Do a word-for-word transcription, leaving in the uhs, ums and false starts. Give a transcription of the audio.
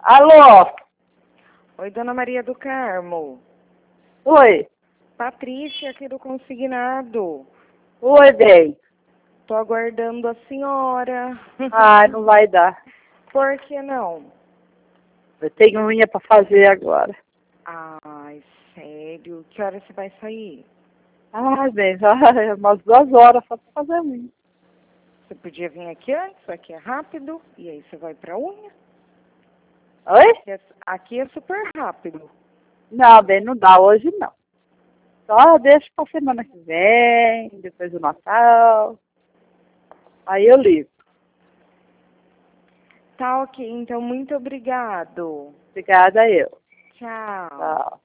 Alô? Oi, Dona Maria do Carmo. Oi. Patrícia aqui do Consignado. Oi, bem. Tô aguardando a senhora. Ai, não vai dar. Por que não? Eu tenho unha pra fazer agora. Ai, sério? Que hora você vai sair? Ai, bem, já é umas duas horas só pra fazer unha. Você podia vir aqui antes, aqui é rápido, e aí você vai pra unha. Oi? Aqui é, aqui é super rápido. Não, bem, não dá hoje não. Só deixa pra semana que vem, depois do Natal. Aí eu ligo. Tá ok, então muito obrigado. Obrigada eu. Tchau. Tchau.